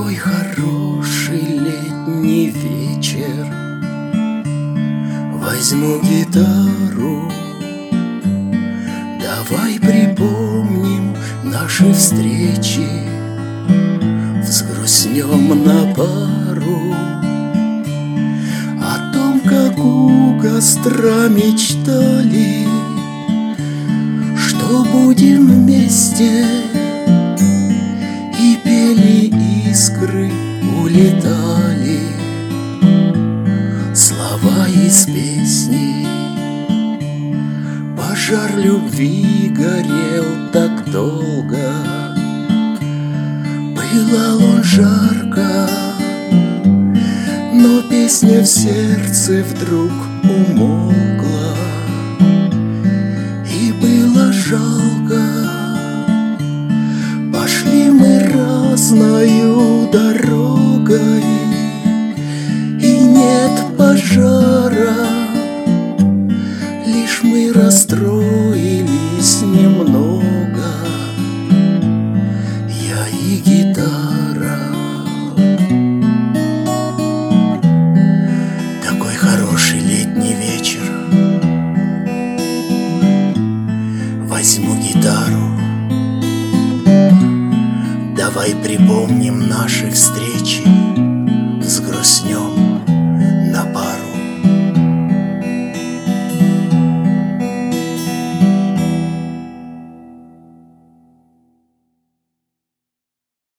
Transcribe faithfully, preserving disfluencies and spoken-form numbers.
Такой хороший летний вечер. Возьму гитару, давай припомним наши встречи, взгрустнем на пару о том, как у костра мечтали, что будем вместе, и пели искры, улетали слова из песни. Пожар любви горел так долго, пылал он жарко, но песня в сердце вдруг умолкла, и было жалко. Пошли мы разною дорогой, и нет пожара, лишь мы расстроились немного, я и гитара. Такой хороший летний вечер. Возьму гитару, давай припомним наши встречи, взгрустнем